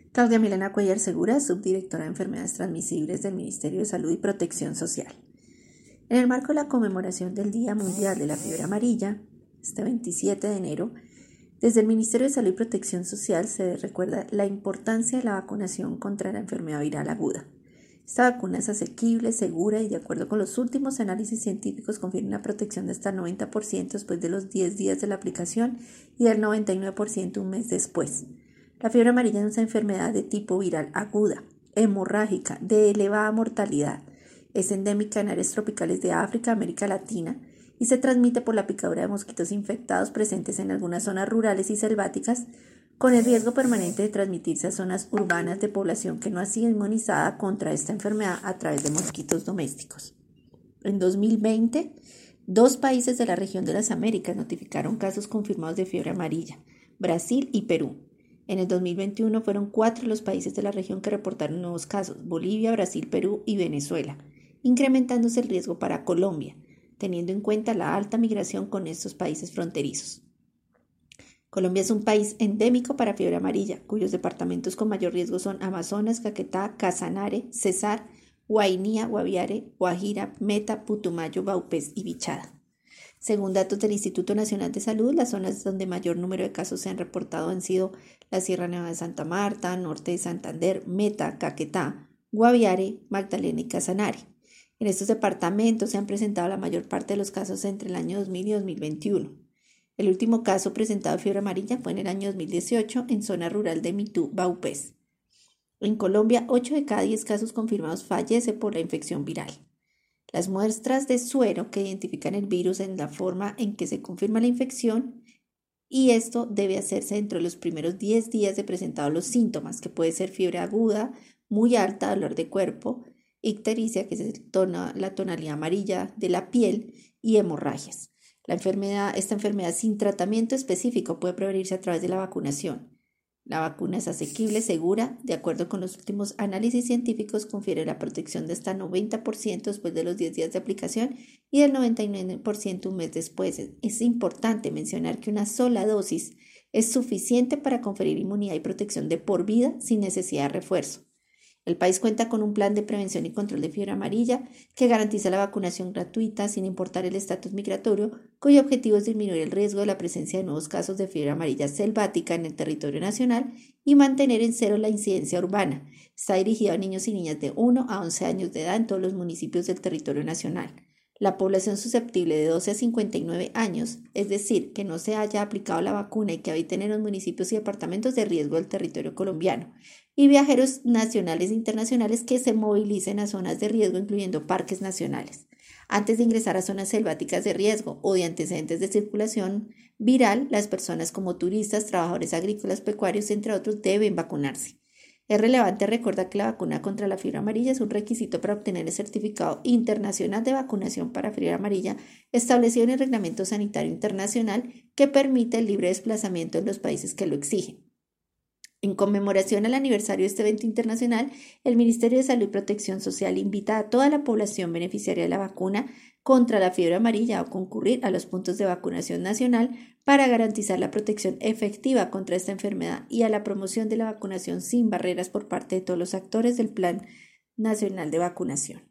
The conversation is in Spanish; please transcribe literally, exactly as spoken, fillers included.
Claudia Milena Cuellar Segura, subdirectora de Enfermedades Transmisibles del Ministerio de Salud y Protección Social. En el marco de la conmemoración del Día Mundial de la Fiebre Amarilla, este veintisiete de enero, desde el Ministerio de Salud y Protección Social se recuerda la importancia de la vacunación contra la enfermedad viral aguda. Esta vacuna es asequible, segura y de acuerdo con los últimos análisis científicos confiere una protección de hasta el noventa por ciento después de los diez días de la aplicación y del noventa y nueve por ciento un mes después. La fiebre amarilla es una enfermedad de tipo viral aguda, hemorrágica, de elevada mortalidad. Es endémica en áreas tropicales de África, América Latina y se transmite por la picadura de mosquitos infectados presentes en algunas zonas rurales y selváticas, con el riesgo permanente de transmitirse a zonas urbanas de población que no ha sido inmunizada contra esta enfermedad a través de mosquitos domésticos. En dos mil veinte, dos países de la región de las Américas notificaron casos confirmados de fiebre amarilla, Brasil y Perú. En el dos mil veintiuno fueron cuatro los países de la región que reportaron nuevos casos, Bolivia, Brasil, Perú y Venezuela, incrementándose el riesgo para Colombia, teniendo en cuenta la alta migración con estos países fronterizos. Colombia es un país endémico para fiebre amarilla, cuyos departamentos con mayor riesgo son Amazonas, Caquetá, Casanare, Cesar, Guainía, Guaviare, Guajira, Meta, Putumayo, Vaupés y Bichada. Según datos del Instituto Nacional de Salud, las zonas donde mayor número de casos se han reportado han sido la Sierra Nevada de Santa Marta, Norte de Santander, Meta, Caquetá, Guaviare, Magdalena y Casanare. En estos departamentos se han presentado la mayor parte de los casos entre el año dos mil y dos mil veintiuno. El último caso presentado de fiebre amarilla fue en el año dos mil dieciocho en zona rural de Mitú, Vaupés. En Colombia, ocho de cada diez casos confirmados fallece por la infección viral. Las muestras de suero que identifican el virus en la forma en que se confirma la infección, y esto debe hacerse dentro de los primeros diez días de presentados los síntomas, que puede ser fiebre aguda, muy alta, dolor de cuerpo, ictericia, que es la tonalidad amarilla de la piel, y hemorragias. La enfermedad, esta enfermedad sin tratamiento específico puede prevenirse a través de la vacunación. La vacuna es asequible, segura, de acuerdo con los últimos análisis científicos, confiere la protección de hasta noventa por ciento después de los diez días de aplicación y del noventa y nueve por ciento un mes después. Es importante mencionar que una sola dosis es suficiente para conferir inmunidad y protección de por vida sin necesidad de refuerzo. El país cuenta con un plan de prevención y control de fiebre amarilla que garantiza la vacunación gratuita sin importar el estatus migratorio, cuyo objetivo es disminuir el riesgo de la presencia de nuevos casos de fiebre amarilla selvática en el territorio nacional y mantener en cero la incidencia urbana. Está dirigido a niños y niñas de uno a once años de edad en todos los municipios del territorio nacional. La población susceptible de doce a cincuenta y nueve años, es decir, que no se haya aplicado la vacuna y que habiten en los municipios y departamentos de riesgo del territorio colombiano, y viajeros nacionales e internacionales que se movilicen a zonas de riesgo, incluyendo parques nacionales. Antes de ingresar a zonas selváticas de riesgo o de antecedentes de circulación viral, las personas como turistas, trabajadores agrícolas, pecuarios, entre otros, deben vacunarse. Es relevante recordar que la vacuna contra la fiebre amarilla es un requisito para obtener el certificado internacional de vacunación para fiebre amarilla establecido en el Reglamento Sanitario Internacional que permite el libre desplazamiento en los países que lo exigen. En conmemoración al aniversario de este evento internacional, el Ministerio de Salud y Protección Social invita a toda la población beneficiaria de la vacuna contra la fiebre amarilla a concurrir a los puntos de vacunación nacional para garantizar la protección efectiva contra esta enfermedad y a la promoción de la vacunación sin barreras por parte de todos los actores del Plan Nacional de Vacunación.